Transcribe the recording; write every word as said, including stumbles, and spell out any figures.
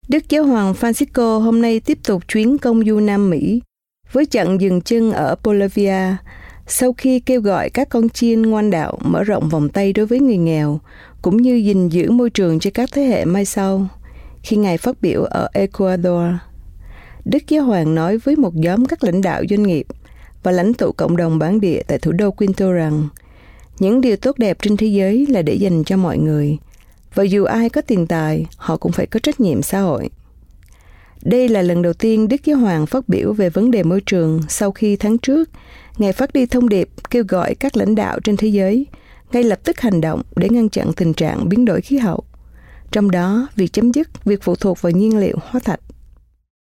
Đức Giáo hoàng Francisco hôm nay tiếp tục chuyến công du Nam Mỹ với chặng dừng chân ở Bolivia sau khi kêu gọi các con chiên ngoan đạo mở rộng vòng tay đối với người nghèo cũng như gìn giữ môi trường cho các thế hệ mai sau. Khi Ngài phát biểu ở Ecuador, Đức Giáo hoàng nói với một nhóm các lãnh đạo doanh nghiệp và lãnh tụ cộng đồng bản địa tại thủ đô Quito rằng những điều tốt đẹp trên thế giới là để dành cho mọi người, và dù ai có tiền tài, họ cũng phải có trách nhiệm xã hội. Đây là lần đầu tiên Đức Giáo hoàng phát biểu về vấn đề môi trường sau khi tháng trước, Ngài phát đi thông điệp kêu gọi các lãnh đạo trên thế giới ngay lập tức hành động để ngăn chặn tình trạng biến đổi khí hậu, trong đó việc chấm dứt việc phụ thuộc vào nhiên liệu hóa thạch.